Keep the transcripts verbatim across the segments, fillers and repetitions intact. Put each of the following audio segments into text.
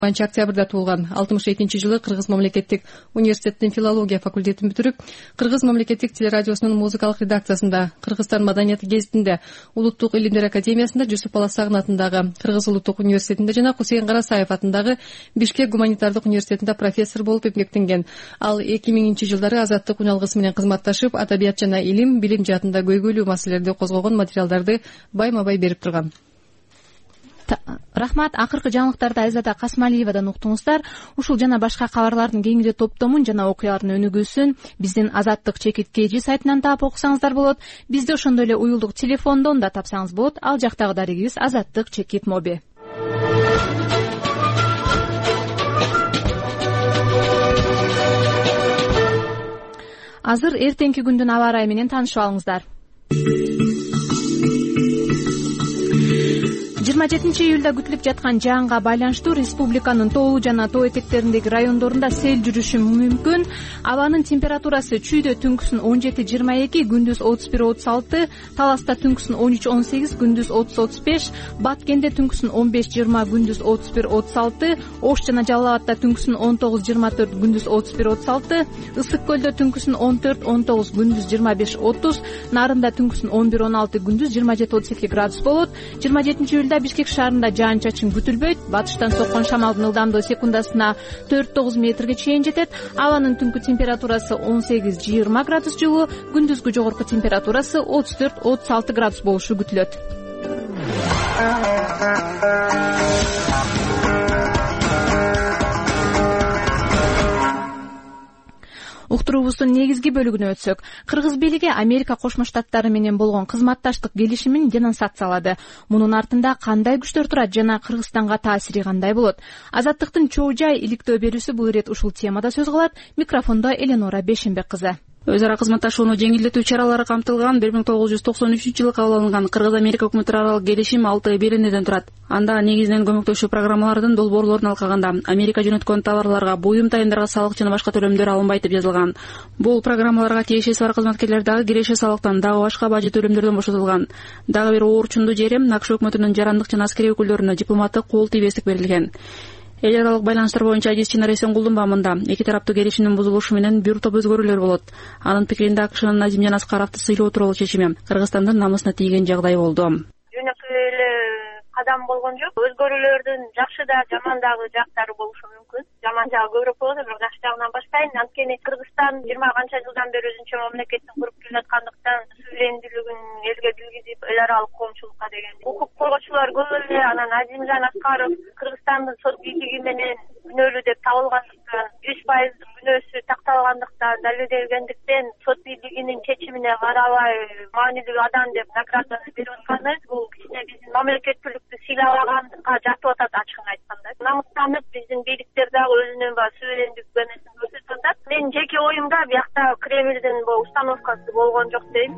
октябрда туулган. алтымыш экинчи жылы Кыргыз мамлекеттик университетинин филология факультетин бүтүрүп, Кыргыз мамлекеттик телерадиосунун музыкалык редакциясында, Кыргызстан маданияты гезитинде, Улуттук илимдер академиясында, Жусуп Баласагын атындагы Кыргыз улуттук университетинде жана Кусейин Карасаев атындагы Бишкек гуманитардык университетинде профессор болуп эмгектенген. Ал эки миңинчи жылдары Азаттык уналгысы менен кызматташып, адабият жана илим, билим жаатында көйгөйлүү маселелерди козгогон материалдарды байма-бай берип турган. Рахмат. Акыркы жаңылыктарды Айзада Касмалиевадан уктуңуздар. Ушул жана башка кабарлардын кеңири топтомун жана окуялардын өнүгүүсүн биздин Азаттык чекит kg сайтынан таап окусаңыздар болот. Бизди ошондой эле уюлдук телефондон да тапсаңыз болот. Ал жактагы дарегибиз Азаттык чекит моби. Азыр эртеңки күндүн аба ырайы менен таанышып алыңыздар. жыйырма жетинчи июлда күтүлүп жаткан жаанга байланыштуу республиканын тоолуу жана тоо этектериндеги райондорунда сел жүрүшү мүмкүн. Абанын температурасы чүйдө түнкүсүн он жети жыйырма эки, күндүз отуз бир отуз алты, Таласта түнкүсүн он үч он сегиз, күндүз отуз отуз беш, Баткенде түнкүсүн он беш жыйырма, күндүз отуз бир отуз алты, Ош жана Жалал Абадта түнкүсүн он тогуз жыйырма төрт, күндүз отуз бир отуз алты, Ысык көлдө түнкүсүн он төрт он тогуз, күндүз жыйырма беш отуз, Нарында түнкүсүн он бир он алты, күндүз жыйырма жети отуз эки градус болот. жыйырма жетинчи июлда Бишкек шаарында жаан-чачын күтүлбөйт. Батыштан соккон шамалдын ылдамдыгы секундасына төрт тогуз метрге чейин жетет. Абанын түнкү температурасы он сегиз жыйырма градус жылуу, күндүзгү жогорку температурасы отуз төрт отуз алты градус болушу күтүлөт. Уктуруубуздун негизги бөлүгүнө өтсөк, Кыргыз бийлиги Америка Кошмо Штаттары менен болгон кызматташтык келишимин денонсациялады. Мунун артында кандай күчтөр турат жана Кыргызстанга таасири кандай болот? Азаттыктын чоо жай иликтөө берүүсү бул ирет ушул темада сөз кылат. Микрофондо Эленора Бешенбек кызы. Өз ара кызматташууну жеңилдетүү чаралары камтылган бир миң тогуз жүз токсон үчүнчү жылы кабыл алынган Кыргыз-Америка өкмөттөрү аралык келишим алты беренеден турат. Анда негизинен көмөктөшүү программаларынын долбоорлорун алкаганда Америка жөнөткөн товарларга, буюм тайындарга салык жана башка төлөмдөр алынбайт деп жазылган. Бул программаларга тиешеси бар кызматкерлер дагы киреше салыктан, дагы башка бажы төлөмдөрдөн бошотулган. Дагы бир оорчундуу жери АКШ өкмөтүнүн жарандык жана аскерий өкүлдөрүнө дипломаттык кол тийбестик берилген. Эл аралык байланыштар боюнча Адис Чынар Эсенгулдун бамында эки тараптуу келишимдин бузулушу менен бир топ өзгөрүүлөр болот. Анын пикиринде АКШнын Назимжан Аскаровду сыйлоо тууралуу чечими Кыргызстандын намысына тийген жагдай болду. Жөнөкөй эле кадам болгон жок. Өзгөрүүлөрдүн жакшы да, жаман дагы жактары болушу мүмкүн. Жаман жагы көбүрөөк болот, бирок жакшы жагынан баштайын. Анткени Кыргызстан жыйырма канча жылдан бери өзүнчө мамлекеттин куруп келаткандыктан суверендүүлүгүн элге билгизип, эл аралык коомчулукка деген укук коргоочулар көп эле. Анан Азимжан Аскаров Кыргызстандын сот бийлиги менен күнөөлүү деп табылгандыктан, жүз пайыз күнөөсү такталгандыктан, далилделгендиктен сот бийлигинин чечимине карабай маанилүү адам деп награданы берип атканы бул кичине биздин мамлекеттүүлүктү сыйлагандыкка жатып атат, ачыгын айтканда. Намыстанып биздин бийликтер дагы өзүнүн баягы суверендик бенесин көрсөтүп атат. Менин жеке оюмда биякта Кремлдин бул установкасы болгон жок дейм.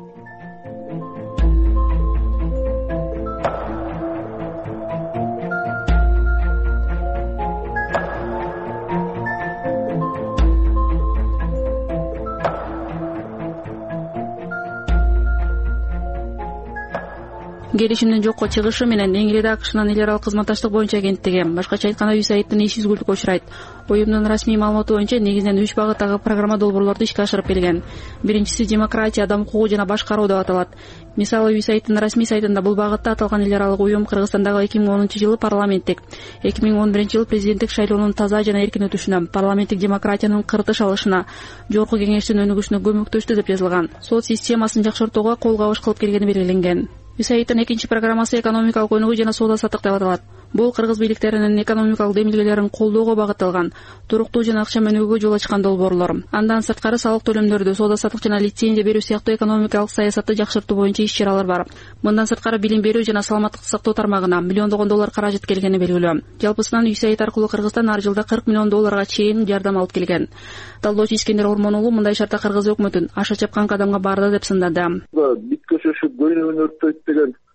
Келишимдин жокко чыгышы менен Энгилде АКШнын эл аралык кызматташтык боюнча агенттиги, башкача айтканда ЮСАИДтин иш изгүлтүккө учурайт. Уюмдун расмий маалыматы боюнча негизинен үч багыттагы программа долбоорлорду ишке ашырып келген. Биринчиси демократия, адам укугу жана башкаруу деп аталат. Мисалы, ЮСАИДтин расмий сайтында бул багытта аталган эл аралык уюм Кыргызстандагы эки миң онунчу жылы парламенттик, эки миң он биринчи жылы президенттик шайлоонун таза жана эркин өтүшүнө, парламенттик демократиянын кыртыш алышына, жогорку кеңештин өнүгүшүнө көмөктөштү деп жазылган. Сот системасын жакшыртууга кол кабыш кылып келгени белгиленген. ЮСАИДтин экинчи программасы экономикалык өнүгүү жана соода саттык деп аталат. Бул кыргыз бийликтеринин экономикалык демилгелерин колдоого багытталган, туруктуу жана акча өнүгүүгө жол ачкан долбоорлор. Андан сырткары салык төлөмдөрдү, соода саттык жана лицензия берүү сыяктуу экономикалык саясатты жакшыртуу боюнча иш-чаралар бар. Мындан сырткары билим берүү жана саламаттыкты сактоо тармагына миллиондогон доллар каражат келгени белгилүү. Жалпысынан ЮСАИД аркылуу Кыргызстан ар жылда кырк миллион долларга чейин жардам алып келген. Талдоочу Искендер Ормон уулу мындай шартта Кыргыз өкмөтүн аша чапкан кадамга барды деп сындады. Бит көчөшүп көйнөгүн өрттөйт деген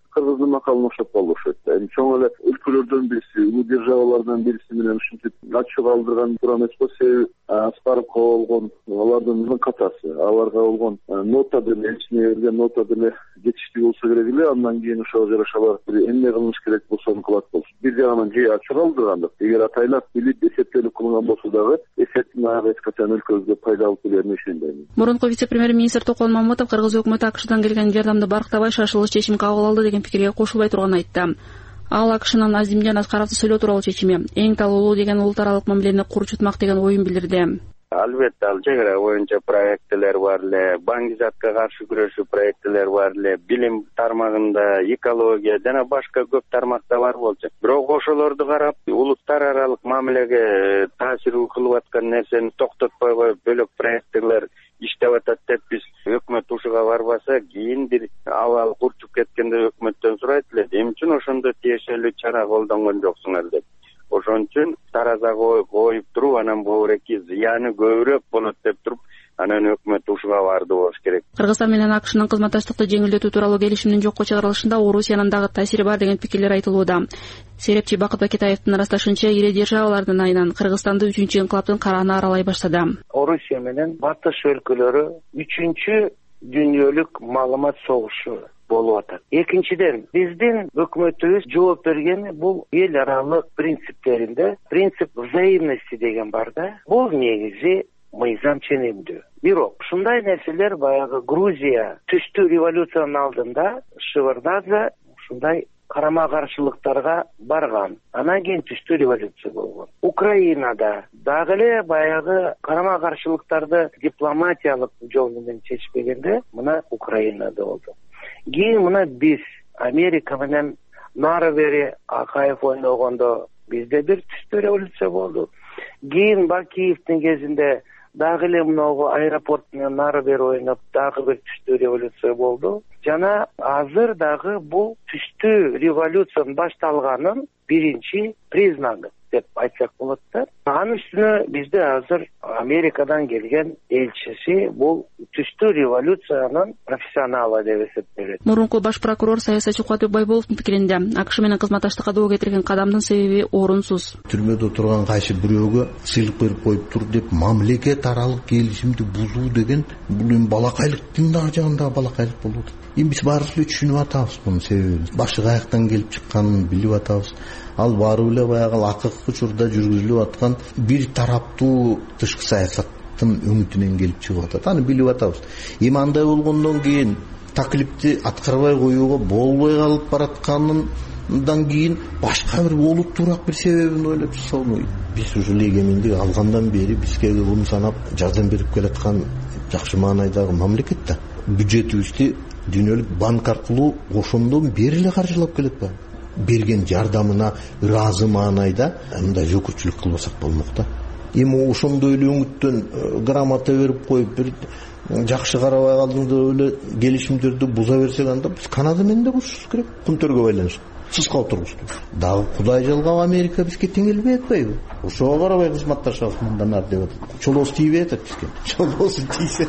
кыргыздын макалына окшоп калышат да. Эми чоң эле өлкөлөрдөн бириси, улуу державалардан бириси менен ушинтип ачык алдырган турган эмес го. Себеби Аспаровго болгон алардын катасы, аларга болгон нота деле, элчине берген нота деле жетиштүү болсо керек эле. Андан кийин ошого жараша алар эмне кылыш керек болсо аны кылат болчу. Бир жагынан же ачык алдыргандык. Эгер атайлап билип эсептелип кылынган болсо дагы эсептин аягы эч качан өлкөбүзгө пайда алып келерине ишенбейм. Мурунку вице-премьер-министр Токон Мамутов Кыргыз өкмөтү АКШдан келген жардамды барктабай шашылыш чечим кабыл алды деген пикирге кошулбай турганын айтты. Ал АКШнын Азимжан Аскаровду сөйлөө тууралуу чечими эң талуулуу деген улут аралык мамилени курчутмак деген оюн билдирди. Албетте ал чек ара боюнча проекттер бар эле, баңгизатка каршы күрөшүү проекттер бар эле, билим тармагында, экология жана башка көп тармакта бар болчу. Бирок ошолорду карап, улуттар аралык мамилеге таасир кылып аткан нерсени токтотпой коюп, бөлөк проекттер иштеп атат деп биз өкмөт ушуга барбаса, кийин бир абал курчуп кеткенде өкмөттөн сурайт эле, эмне үчүн ошондо тиешелүү чара колдонгон жоксуңар деп. Ошон үчүн тараза коюп туруп, анан бобуреки зыяны көбүрөөк болот деп туруп, анан өкмөт ушуга барды болуш керек. Кыргызстан менен АКШнын кызматташтыкты жеңилдетүү тууралуу келишимдин жокко чыгарылышында Орусиянын дагы таасири бар деген пикирлер айтылууда. Серепчи Бакыт Бакетаевдин ырасташынча, ири державалардын айынан Кыргызстанды үчүнчү инкылаптын карааны аралай баштады. Орусия менен батыш өлкөлөрү үчүнчү дүйнөлүк маалымат согушу болуп атат. Экинчиден, биздин өкмөтүбүз жооп бергени бул эл аралык принциптеринде принцип взаимности деген бар да. Бул негизи мыйзам ченемдүү. Бирок ушундай нерселер баягы Грузия түштүү революциянын алдында Шывырдадзе ушундай карама каршылыктарга барган. Анан кийин түштүү революция болгон. Украинада дагы эле баягы карама каршылыктарды дипломатиялык жол менен чечпегенде мына Украинада болду. Кийин мына биз Америка менен нары бери Акаев ойногондо бизде бир түштүү революция болду. Кийин Бакиевдин кезинде дагы эле мынагу аэропорт менен нары бери ойноп дагы бир түштүү революция болду. Жана азыр дагы бул түштүү революциянын башталганын биринчи признаги деп айтсак болот да. Анын үстүнө бизде азыр Америкадан келген элчиси бул түштүү революциянын профессионалы деп эсептелет. Мурунку баш прокурор саясатчы Кубатбек Байболовдун пикиринде, АКШ менен кызматташтыкка доо кетирген кадамдын себеби орунсуз. Түрмөдө турган кайсы бирөөгө сыйлык берип коюп тур деп мамлекет аралык келишимди бузуу деген бул эми балакайлыктын дагы жагында балакайлык болуп атат. Эми биз баарыбыз эле түшүнүп атабыз мунун себебин. Башы каяктан келип чыкканын билип атабыз. Ал баары эле баягы акыркы учурда жүргүзүлүп аткан бир тараптуу тышкы саясаттын өңүтүнөн келип чыгып атат. Аны билип атабыз. Эми андай болгондон кийин таклипти аткарбай коюуга болбой калып баратканынан кийин башка бир олуттуураак бир себебин ойлоп чыксак, биз ушул эгемендик алгандан бери бизге ун санап жардам берип келаткан жакшы маанайдагы мамлекет да. Бюджетибизди дүйнөлүк банк аркылуу ошондон бери эле каржылап келет да. Берген жардамына ыраазы маанайда мындай жөкүрчүлүк кылбасак болмок да. Эми ошондой эле өңүттөн грамота берип коюп бир жакшы карабай калдың деп эле келишимдерди буза берсек, анда биз Канада менен да бузушубуз керек. Күнтөргө байланыштуу сыска отургузду. Дагы Кудай жалгап Америка бизге теңелбей атпайбы? Ошого карабай кызматташабыз мындан ары деп атат. Чолоосу тийбей атат бизге. Чолоосу тийсе.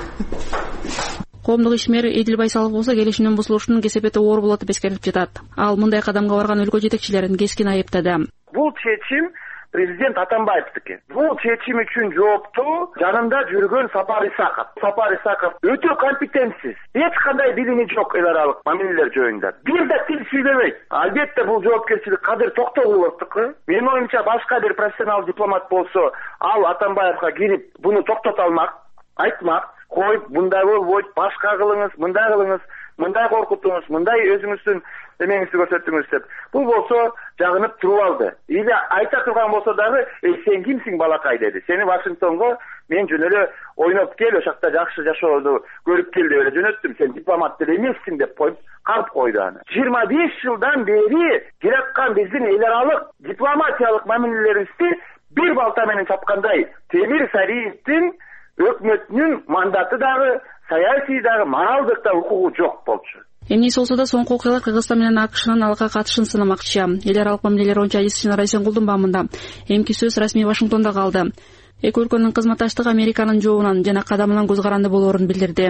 Коомдук ишмер Эдил Байсалов болсо келишимдин бузулушунун кесепети оор болот деп эскертип жатат. Ал мындай кадамга барган өлкө жетекчилерин кескин айыптады. Бул чечим президент Атамбаевдики. Бул чечим үчүн жооптуу жанында жүргөн Сапар Исаков. Сапар Исаков өтө компетентсиз. Эч кандай билими жок эл аралык мамилелер жөнүндө. Бир да тил сүйлөбөйт. Албетте бул жоопкерчилик Кадыр Токтогуловдуку. Менин оюмча башка бир профессионал дипломат болсо, ал Атамбаевга кирип буну токтото алмак, айтмак, коюп мындай болбойт, башка кылыңыз, мындай кылыңыз, мындай коркутуңуз, мындай өзүңүздүн эмеңизди көрсөтүңүз деп. Бул болсо жагынып туруп алды. Или айта турган болсо дагы, "Эй, сен кимсиң балакай" деди. "Сени Вашингтонго мен жөн эле ойноп кел, ошакта жакшы жашоодо көрүп кел деп эле жөнөттүм. Сен дипломат деле эмессиң" деп коюп калып койду аны. жыйырма беш жылдан бери кираккан биздин эл аралык дипломатиялык мамилелерибизди бир балта менен чапкандай Темир Сариевдин өкмөтүнүн мандаты дагы, саясий дагы, моралдык да укугу жок болчу. Эмнеси болсо да соңку окуялар Кыргызстан менен АКШнын алга катышын сынамакчы. Эл аралык мамилелер боюнча Айсина Райсенкулдун баамында. Эмки сөз расмий Вашингтондо калды. Эки өлкөнүн кызматташтыгы Американын жообунан жана кадамынан көз каранды болоорун билдирди.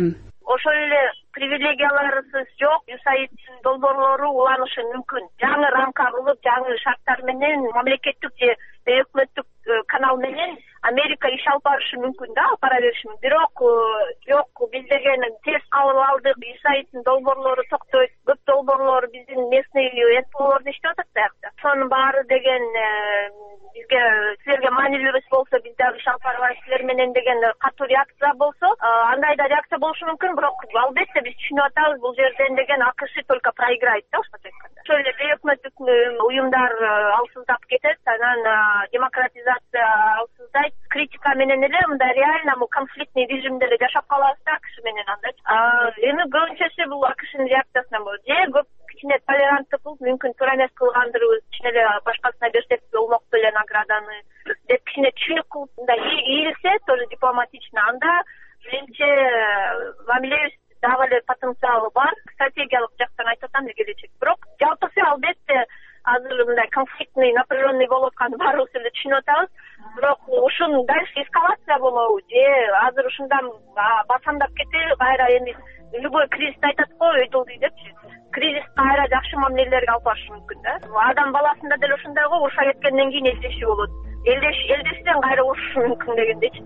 ошол эле привилегияларысыз жок юсаид долбоорлору уланышы мүмкүн. Жаңы рамка кылып, жаңы шарттар менен мамлекеттик же өкмөттүк канал менен Америка иш алып барышы мүмкүн да, алып бара бериши мүмкүн. Бирок жок, биз деген терс кабыл алдык, юсаиддин долбоорлору токтойт, көп долбоорлор биздин местный НПОлордо иштеп атат биякта. Ошонун баары деген бизге силерге маанилүү эмес болсо, биз дагы иш алып барбайбыз силер менен деген катуу реакция болсо, андай да реакция болушу мүмкүн, бирок албетте биз түшүнүп атабыз, бул жерден деген АКШ только проиграет да, ошо айтканда. Ошол эле бейөкмөттүк уюмдар алсыздап кетет, анан демократизация алсыздайт. Критика менен эле мында реально бул конфликтный режимде эле жашап калабыз да АКШ менен анда. Эми көбүнчөсү бул АКШнын реакциясынан болот. Же көп кичине толеранттуу кылып, мүмкүн туура эмес кылгандырбыз, кичине эле башкасына берсек болмок беле награданы деп кичине түшүнүк кылып мындай ийилсе, тоже дипломатично, анда менимче мамилебиз дагы эле потенциалы бар. Стратегиялык жактан айтып атам да келечек. Бирок жалпысы албетте азыр мындай конфликтный, напряженный болуп атканын баарыбыз эле түшүнүп атабыз. Бирок ушун дальше эскалация болобу же азыр ушундан басамдап кетеби, кайра эми любой кризисти айтат го, өйдөлдүй депчи. Кризис кайра жакшы мамилелерге алып барышы мүмкүн да. Адам баласында деле ушундай го, уруша кеткенден кийин элдеши болот. Элдеш элдештен кайра урушушу мүмкүн дегендейчи.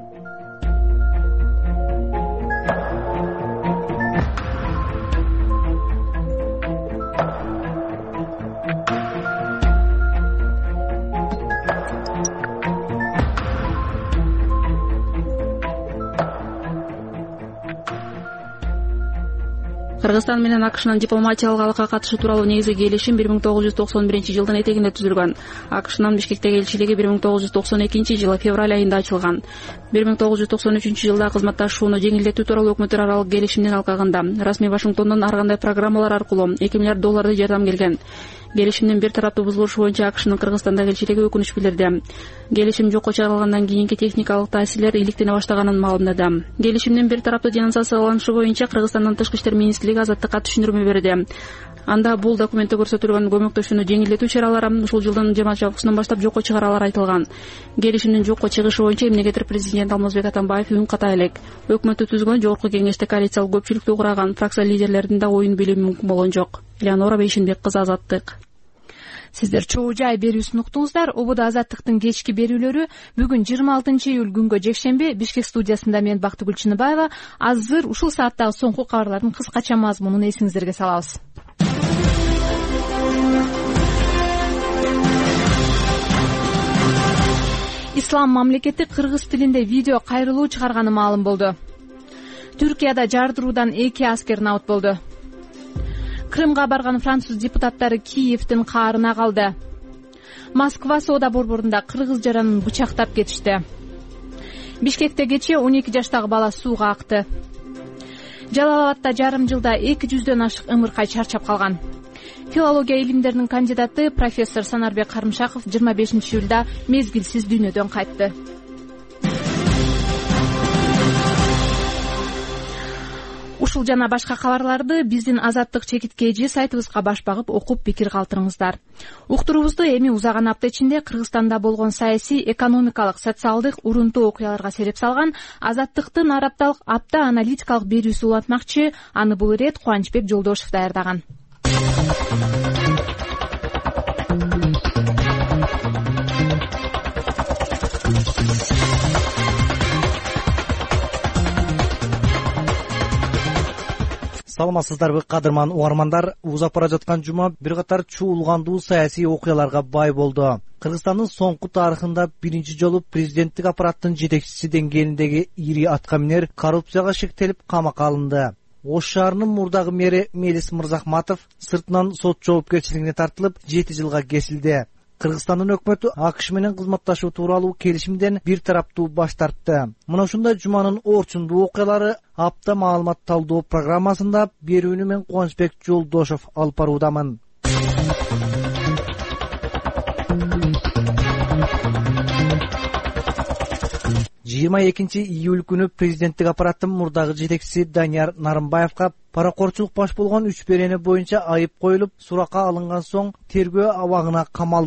Кыргызстан менен АКШнын дипломатиялык алакка катышы тууралуу негизги келишим бир миң тогуз жүз токсон биринчи жылдын этегинде түзүлгөн. АКШнын Бишкектеги элчилиги бир миң тогуз жүз токсон экинчи жылы февраль айында ачылган. бир миң тогуз жүз токсон үчүнчү жылда кызматташууну жеңилдетүү тууралуу өкмөттөр аралык келишимдин алкагында расмий Вашингтондон ар кандай программалар аркылуу эки миллиард долларды жардам келген. Келишимдин бир тараптуу бузулушу боюнча АКШнын Кыргызстандагы элчилиги өкүнүч билдирди. Келишим жокко чыгарылгандан кийинки техникалык таасирлер иликтене баштаганын маалымдады. Келишимдин бир тараптуу денонсацияланышы боюнча Кыргызстандын Тышкы иштер министрлиги азаттыкка түшүндүрмө берди. Анда бул документте көрсөтүлгөн көмөктөшүүнү жеңилдетүү чаралары ушул жылдын жыйырма августунан баштап жокко чыгаралары айтылган. Келишимдин жокко чыгышы боюнча мемлекеттик президент Алмазбек Атамбаев үн ката элек. Өкмөттү түзгөн жогорку кеңеште коалициялык көпчүлүктү кураган фракция лидерлеринин да оюн билүү мүмкүн болгон жок. Элеонора Бейшенбек кызы, Азаттык. Сиздер чогуу жай берүүсүн уктуңуздар. Ободо Азаттыктын кечки берүүлөрү бүгүн жыйырма алтынчы июль күнгө жекшемби Бишкек студиясында мен Бактыгүл Чыныбаева. Азыр ушул сааттагы соңку кабарлардын кыскача мазмунун эсиңиздерге салабыз. Ислам мамлекети кыргыз тилинде видео кайрылуу чыгарганы маалым болду. Түркияда жардыруудан эки аскер набыт болду. Крымга барган француз депутаттары Киевдин каарына калды. Москва соода борборунда кыргыз жаранын бычактап кетишти. Бишкекте кечээ он эки жаштагы бала сууга акты. Жалал Абадта жарым жылда эки жүздөн ашык ымыркай чарчап калган. Филология илимдеринин кандидаты профессор Санарбек Карымшаков жыйырма бешинчи июлда мезгилсиз дүйнөдөн кайтты. Ушул жана башка кабарларды биздин Азаттык чекитке эжи сайтыбызга баш багып окуп пикир калтырыңыздар. Уктуруубузду эми узаган апта ичинде Кыргызстанда болгон саясий, экономикалык, социалдык урунтуу окуяларга сереп салган Азаттыктын ар апталык апта аналитикалык берүүсү улантмакчы. Аны бул ирет Кубанычбек Жолдошев даярдаган. Саламатсыздарбы, кадырман угармандар. Узап бара жаткан жума бир катар чуулгандуу саясий окуяларга бай болду. Кыргызстандын соңку тарыхында биринчи жолу президенттик аппараттын жетекчиси деңгээлиндеги ири аткаминер коррупцияга шектелип камакка алынды. Ош шаарынын мурдагы мэри Мелис Мырзахматов сыртынан сот жоопкерчилигине тартылып жети жылга кесилди. Кыргызстандын өкмөтү АКШ менен кызматташуу тууралуу келишимден бир тараптуу баш тартты. Мына ушундай жуманын орчундуу окуялары апта маалымат талдоо программасында берүүнү мен Кубанычбек Жолдошев алып баруудамын. жыйырма экинчи июль күнү президенттик аппараттын мурдагы жетекчиси Данияр Нарымбаевга паракорчулук баш болгон үч берени боюнча айып коюлуп, суракка алынган соң тергөө абагына камалды.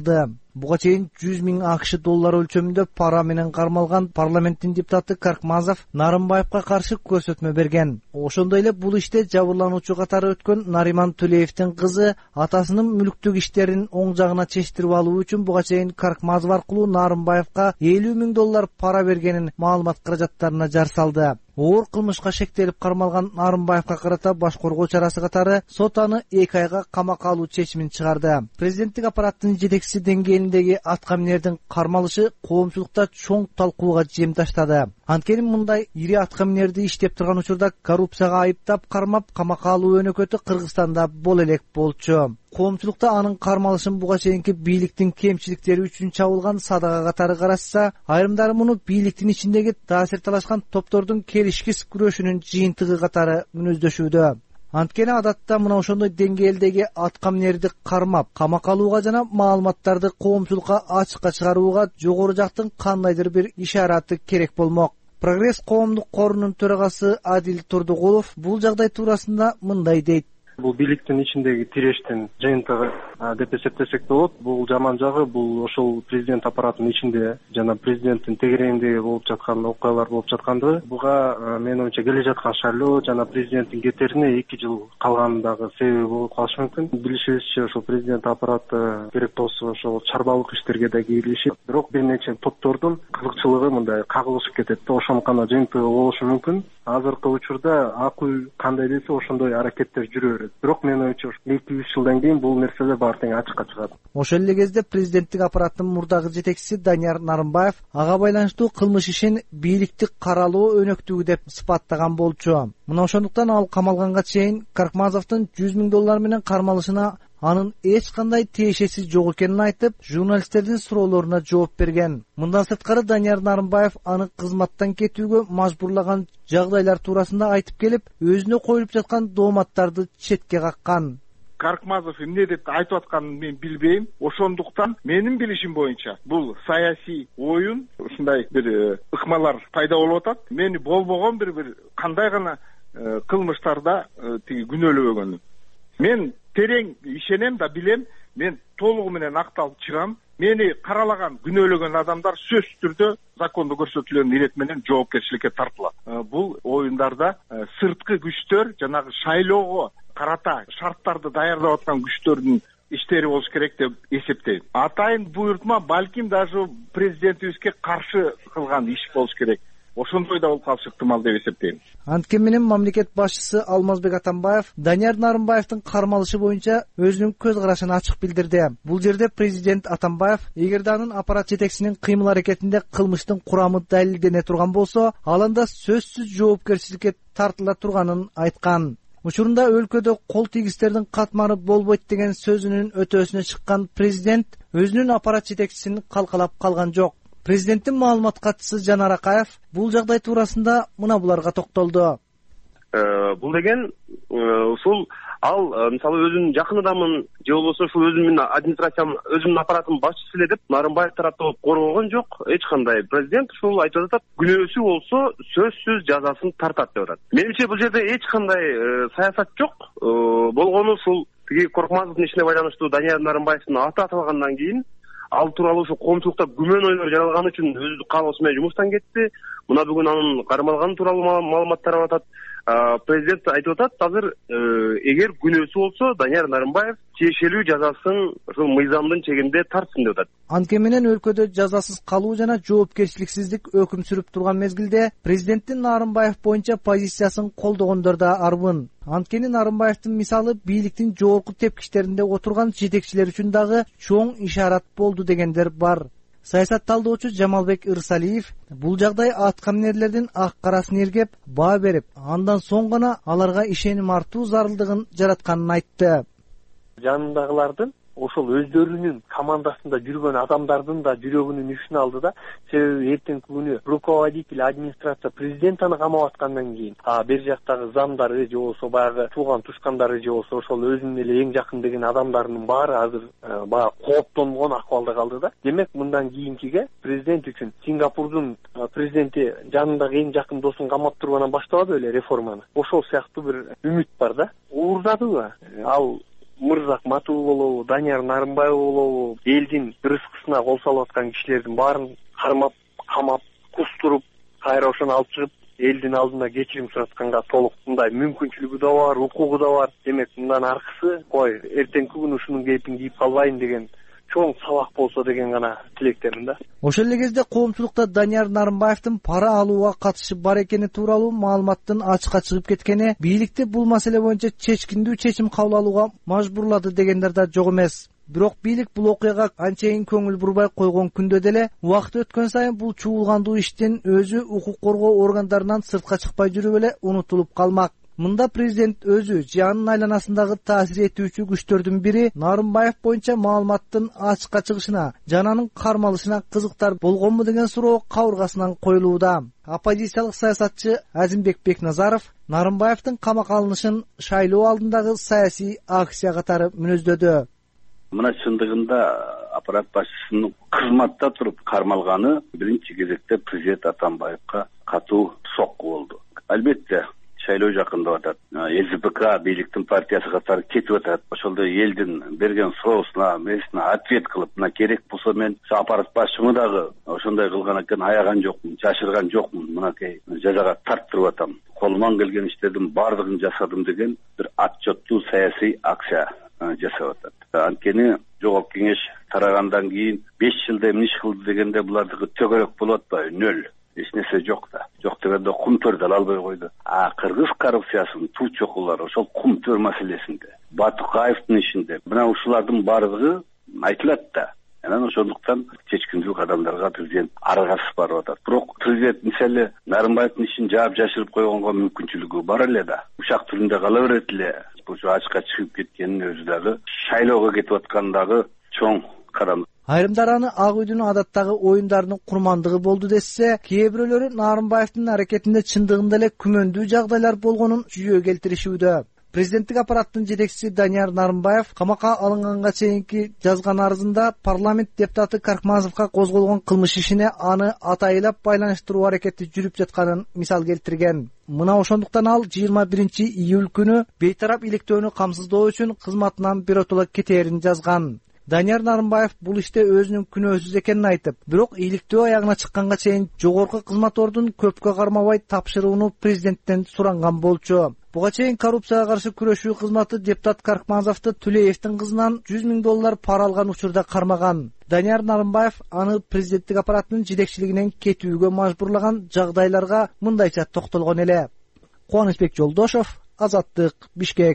Буга чейин жүз миң АКШ доллары өлчөмүндө пара менен кармалган парламенттин депутаты Каркмазов Нарымбаевка каршы көрсөтмө берген. Ошондой эле бул иште жабырлануучу катары өткөн Нариман Төлеевдин кызы атасынын мүлктүк иштерин оң жагына чечтирип алуу үчүн буга чейин Каркмазов аркылуу Нарымбаевка элүү миң доллар пара бергенин маалымат каражаттарына жар салды. Оор кылмышка шектелип кармалган Нарымбаевка карата баш коргоо чарасы катары сот аны эки айга камакка алуу чечимин чыгарды. Президенттик аппараттын жетекчиси деңгээлиндеги аткаминердин кармалышы коомчулукта чоң талкууга жем таштады. Анткени мындай ири аткаминерди иштеп турган учурда коррупцияга айыптап кармап камакка алуу өнөкөтү Кыргызстанда боло элек болчу. Коомчулукта анын кармалышын буга чейинки бийликтин кемчиликтери үчүн чабылган садага катары карашса, айрымдары муну бийликтин ичиндеги таасир талашкан топтордун келишкис күрөшүнүн жыйынтыгы катары мүнөздөшүүдө. Анткени адатта мына ошондой деңгээлдеги аткаминерди кармап, камакка алууга жана маалыматтарды коомчулукка ачыкка чыгарууга жогору жактын кандайдыр бир ишараты керек болмок. Прогресс коомдук корунун төрагасы Адил Турдугулов бул жагдай туурасында мындай дейт. Бул бийликтин ичиндеги тирештин жыйынтыгы деп эсептесек болот. Бул жаман жагы бул ошол президент аппаратынын ичинде жана президенттин тегерегиндеги болуп жаткан окуялар болуп жаткандыгы. Буга менин оюмча келе жаткан шайлоо жана президенттин кетерине эки жыл калгандагы себеби болуп калышы мүмкүн. Билишибизче ошол президент аппараты керек болсо ошол чарбалык иштерге да кийлешет. Бирок бир нече топтордун кызыкчылыгы мындай кагылышып кетет да, ошонун гана жыйынтыгы болушу мүмкүн. Азыркы учурда акыл кандай десе ошондой аракеттер жүрө берет. Бирок менин оюмча эки үч жылдан кийин бул нерселер баары тең ачыкка чыгат. Ошол эле кезде президенттик аппараттын мурдагы жетекчиси Данияр Нарымбаев ага байланыштуу кылмыш ишин бийликти каралоо өнөктүгү деп сыпаттаган болчу. Мына ошондуктан ал камалганга чейин Каркмазовдун жүз миң доллар менен кармалышына анын эч кандай тиешеси жок экенин айтып, журналисттердин суроолоруна жооп берген. Мындан сырткары Данияр Нарымбаев аны кызматтан кетүүгө мажбурлаган жагдайлар туурасында айтып келип, өзүнө коюлуп жаткан дооматтарды четке каккан. Каркмазов эмне деп айтып атканын мен билбейм. Ошондуктан менин билишим боюнча бул саясий оюн, ушундай бир ыкмалар пайда болуп атат. Мени болбогон бир бир кандай гана кылмыштарда тиги күнөөлөбөгөнү. Мен терең ишенем да билем, мен толугу менен акталып чыгам. Мени каралаган, күнөөлөгөн адамдар сөзсүз түрдө закондо көрсөтүлгөн ирет менен жоопкерчиликке тартылат. Бул оюндарда сырткы күчтөр жанагы шайлоого карата шарттарды даярдап аткан күчтөрдүн иштери болуш керек деп эсептейм. Атайын буйртма балким даже президентибизге каршы кылган иш болуш керек. Ошондой да болуп калышы ыктымал деп эсептейм. Анткени менен мамлекет башчысы Алмазбек Атамбаев Данияр Нарымбаевдин кармалышы боюнча өзүнүн көз карашын ачык билдирди. Бул жерде президент Атамбаев эгерде анын аппарат жетекчисинин кыймыл аракетинде кылмыштын курамы далилдене турган болсо, ал анда сөзсүз жоопкерчиликке тартыла турганын айткан. Учурунда өлкөдө кол тийгистердин катмары болбойт деген сөзүнүн өтөөсүнө чыккан президент өзүнүн аппарат жетекчисин калкалап калган жок. Президенттин маалымат катчысы Жанар Акаев бул жагдай туурасында мына буларга токтолду. Бул деген ушул ал мисалы өзүнүн жакын адамын же болбосо ушул өзүмдүн администрациям, өзүмдүн аппараттын башчысы эле деп Нарымбаев тараптуу коргогон жок. Эч кандай президент ушул айтып атат, күнөөсү болсо сөзсүз жазасын тартат деп атат. Менимче бул жерде эч кандай саясат жок. Болгону ушул тиги Коркмазовдун ишине байланыштуу Данияр Нарымбаевдин аты аталгандан кийин ал тууралуу ушул коомчулукта күмөн ойлор жаралганы үчүн өз каалоосу менен жумуштан кетти. Мына бүгүн анын кармалганы тууралуу маалымат тарап атат. Президент айтып атат, азыр эгер күнөөсү болсо Данияр Нарымбаев тиешелүү жазасын ушул мыйзамдын чегинде тартсын деп атат. Анткени менен өлкөдө жазасыз калуу жана жоопкерчиликсиздик өкүм сүрүп турган мезгилде президенттин Нарымбаев боюнча позициясын колдогондор да арбын. Анткени Нарымбаевдин мисалы бийликтин жогорку тепкичтеринде отурган жетекчилер үчүн дагы чоң ишарат болду дегендер бар. Саясат талдоочу Жамалбек Ырсалиев бул жагдай аткаминерлердин ак карасын эргеп, баа берип, андан соң гана аларга ишеним артуу зарылдыгын жаратканын айтты. Жанындагылардын ошол өздөрүнүн командасында жүргөн адамдардын да жүрөгүнүн үчүн алды да, себеби эртеңки күнү руководитель администрация президент аны камап аткандан кийин, а бер жактагы замдары же болбосо баягы тууган тушкандары же болбосо ошол өзүнүн эле эң жакын деген адамдарынын баары азыр баягы кооптонгон акыбалда калды да. Демек мындан кийинкиге президент үчүн Сингапурдун президенти жанындагы эң жакын досун камап тургандан баштабады беле реформаны. Ошол сыяктуу бир үмүт бар да. Уурдадыбы? Ал Мырзахматов болобу, Данияр Нарымбаев болобу, элдин рызкысына кол салып аткан кишилердин баарын кармап, камап, кустуруп, кайра ошону алып чыгып элдин алдында кечирим суратканга толук мындай мүмкүнчүлүгү да бар, укугу да бар. Демек мындан аркысы ой, эртеңки күнү ушунун кейпин кийип калбайын деген чоң сабак болсо деген гана тилектемин да. Ошол эле кезде коомчулукта Данияр Нарымбаевдин пара алууга катышы бар экени тууралуу маалыматтын ачыкка чыгып кеткени бийликти бул маселе боюнча чечкиндүү чечим кабыл алууга мажбурлады дегендер да жок эмес. Бирок бийлик бул окуяга анчейин көңүл бурбай койгон күндө деле убакыт өткөн сайын бул чуулгандуу иштин өзү укук коргоо органдарынан сыртка чыкпай жүрүп эле унутулуп калмак. Мында президент өзү же анын айланасындагы таасир этүүчү күчтөрдүн бири Нарымбаев боюнча маалыматтын ачыкка чыгышына жана анын кармалышына кызыктар болгонму деген суроо кабыргасынан коюлууда. Оппозициялык саясатчы Азимбек Бекназаров Нарымбаевдин камакка алынышын шайлоо алдындагы саясий акция катары мүнөздөдү. Мына чындыгында аппарат башчысынын кызматта туруп кармалганы биринчи кезекте президент Атамбаевка катуу сокку болду. Албетте шайлоо жакындап атат. ЛЗПК бийликтин партиясы катары кетип атат. Ошолдо элдин берген суроосуна, месине ответ кылып, мына керек болсо мен аппарат башчымы дагы ошондой кылган экен, аяган жокмун, жашырган жокмун, мынакей жазага тарттырып атам. Колуман келген иштердин баардыгын жасадым деген бир отчеттуу саясий акция жасап атат. Анткени жогорку кеңеш тарагандан кийин беш жылда эмне иш кылды дегенде булардыгы төгөрөк болуп атпайбы? Нөл. Эч нерсе жок да. Жок дегенде кумтөр да албай койду. А кыргыз коррупциясынын туу чокулары ошол кумтөр маселесинде, Батукаевдин ишинде. Мына ушулардын баардыгы айтылат да. Анан ошондуктан чечкиндүү кадамдарга президент аргасыз барып атат. Бирок президент мисалы Нарымбаевдин ишин жаап жашырып койгонго мүмкүнчүлүгү бар эле да. Ушак түрүндө кала берет эле. Ошо ачыкка чыгып кеткенин өзү дагы шайлоого кетип аткандагы чоң кадам. Айрымдар аны Ак үйдүн адаттагы оюндарынын курмандыгы болду десе, кээ бирөөлөрү Нарымбаевдин аракетинде чындыгында эле күмөндүү жагдайлар болгонун жүйө келтиришүүдө. Президенттик аппараттын жетекчиси Данияр Нарымбаев камакка алынганга чейинки жазган арызында парламент депутаты Каркмазовго козголгон кылмыш ишине аны атайылап байланыштыруу аракети жүрүп жатканын мисал келтирген. Мына ошондуктан ал жыйырма биринчи июль күнү бейтарап иликтөөнү камсыздоо үчүн кызматынан биротоло кетээрин жазган. Данияр Нарымбаев бул иште өзүнүн күнөөсүз экенин айтып, бирок иликтөө аягына чыкканга чейин жогорку кызмат ордун көпкө кармабай тапшырууну президенттен суранган болчу. Буга чейин коррупцияга каршы күрөшүү кызматы депутат Каркмазовду Түлеевдин кызынан жүз миң доллар пара алган учурда кармаган. Данияр Нарымбаев аны президенттик аппараттын жетекчилигинен кетүүгө мажбурлаган жагдайларга мындайча токтолгон эле. Кубанычбек Жолдошов, Азаттык, Бишкек.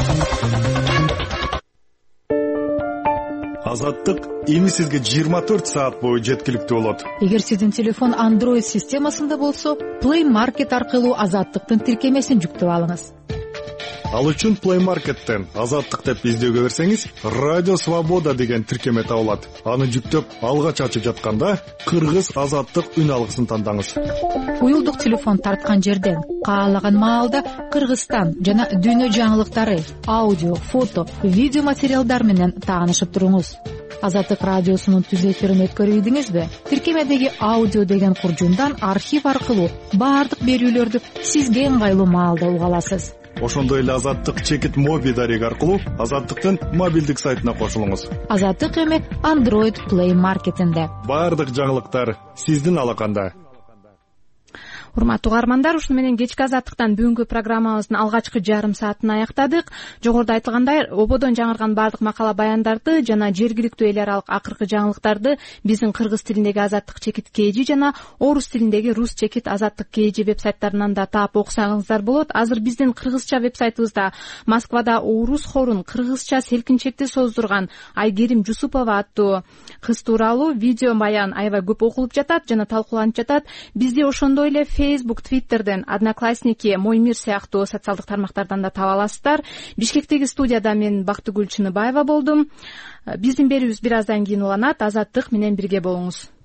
Азаттык эми сизге жыйырма төрт саат бою жеткиликтүү болот. Эгер сиздин телефон Android системасында болсо, Play Market аркылуу Азаттыктын тиркемесин жүктөп алыңыз. Ал үчүн Play Market'тен Азаттык деп издөөгө берсеңиз, Радио Свобода деген тиркеме табылат. Аны жүктөп алгач ачып жатканда Кыргыз Азаттык үн алгысын тандаңыз. Уюлдук телефон тарткан жерден каалаган маалда Кыргызстан жана дүйнө жаңылыктары, аудио, фото, видео материалдар менен таанышып туруңуз. Азаттык радиосунун түз эфирин өткөрүбүңүзбү? Тиркемедеги аудио деген куржундан архив аркылуу баардык берүүлөрдү сизге ыңгайлуу маалда уга аласыз. Ошондой эле Азаттык чекит моби дареги аркылуу Азаттыктын мобилдик сайтына кошулуңуз. Азаттык эми Android Play Market'инде. Баардык жаңылыктар сиздин алаканда. Урматтуу угармандар, ушуну менен кечки Азаттыктан бүгүнкү программабыздын алгачкы жарым саатын аяктадык. Жогоруда айтылгандай, ободон жаңырган баардык макала баяндарды жана жергиликтүү эл аралык акыркы жаңылыктарды биздин кыргыз тилиндеги Азаттык чекит kg жана орус тилиндеги рус чекит Азаттык kg вебсайттарынан да таап окусаңыздар болот. Азыр биздин кыргызча вебсайтыбызда Москвада орус хорун кыргызча селкинчекти создурган Айгерим Жусупова аттуу кыз тууралуу видео баян аябай көп окулуп жатат жана талкууланып жатат. Бизди ошондой эле Facebook, Twitterден, Одноклассники, Мой мир сыяктуу социалдык тармактардан да таба аласыздар. Бишкектеги студияда мен Бактыгүл Чыныбаева болдум. Биздин берүүбүз бир аздан кийин уланат. Азаттык менен бирге болуңуз.